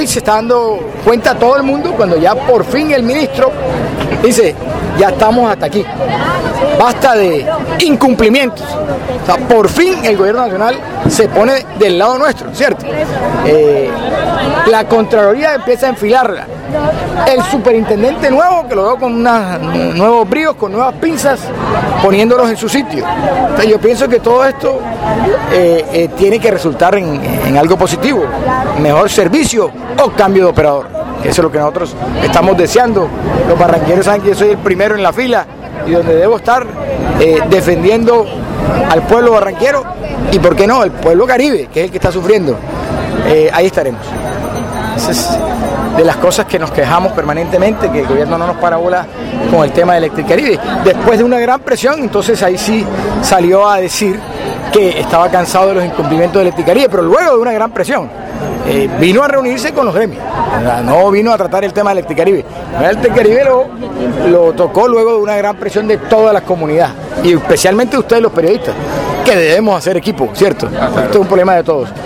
se está dando cuenta todo el mundo cuando ya por fin el ministro dice, ya estamos hasta aquí, basta de incumplimientos. O sea, por fin el gobierno nacional se pone del lado nuestro, ¿cierto? La Contraloría empieza a enfilarla. El superintendente nuevo, que lo veo con nuevos bríos, con nuevas pinzas, poniéndolos en su sitio. Entonces, yo pienso que todo esto tiene que resultar en algo positivo, mejor servicio o cambio de operador, que eso es lo que nosotros estamos deseando. Los barranqueros saben que yo soy el primero en la fila y donde debo estar defendiendo al pueblo barranquero y, ¿por qué no?, el pueblo caribe, que es el que está sufriendo. Ahí estaremos. Esa es de las cosas que nos quejamos permanentemente, que el gobierno no nos para bola con el tema de Electricaribe. Después de una gran presión, entonces ahí sí salió a decir que estaba cansado de los incumplimientos de Electricaribe, pero luego de una gran presión. Vino a reunirse con los gremios, no vino a tratar el tema de Electricaribe. El Electricaribe lo tocó luego de una gran presión de todas las comunidades, y especialmente ustedes los periodistas, que debemos hacer equipo, ¿cierto? Esto es un problema de todos.